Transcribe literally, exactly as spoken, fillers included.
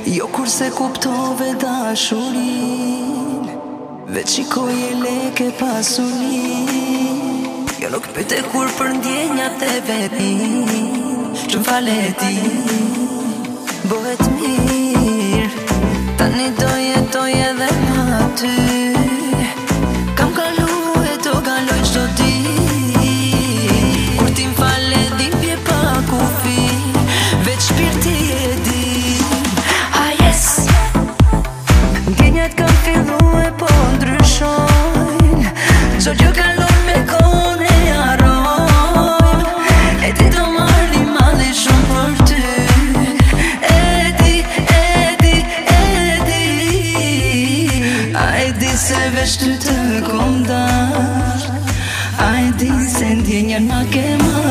Jo kurse kuptove dashurin, veç shikoje leke pasurin. Jo nuk pyte kur për ndjenjat e vetin, që m'fale ti bëhet mirë. Tani do jetoj edhe ma ty, kam kalu e do kaloj qdo dit. Kur ti m'fale dhimbje pa kufi, veç shpirti e din. Ah yes, ndjenjat kam fillu e po ndryshojnë, qo gjë kalon me kon e arrojnë. E ti do marri mali shumë për ty, e di, e di, e di. A e di se veç ty të kom dar, a e di se ndjenjat ma ke marrë.